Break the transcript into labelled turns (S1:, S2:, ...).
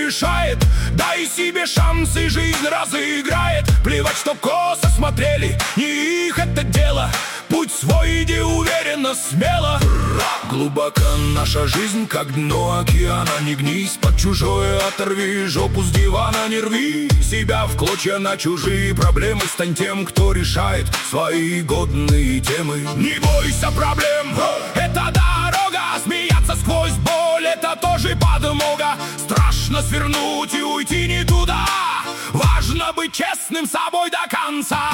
S1: решает. Дай себе шанс, и жизнь разыграет. Плевать, что косо смотрели, не их это дело. Путь свой иди уверенно, смело. Глубока наша жизнь, как дно океана. Не гнись под чужое, оторви жопу с дивана. Не рви себя в клочья на чужие проблемы. Стань тем, кто решает свои годные темы. Не бойся проблем, это дорога. Смеяться сквозь боль, это тоже подмога. Страшно свернуть и уйти не туда. Важно быть честным с собой до конца.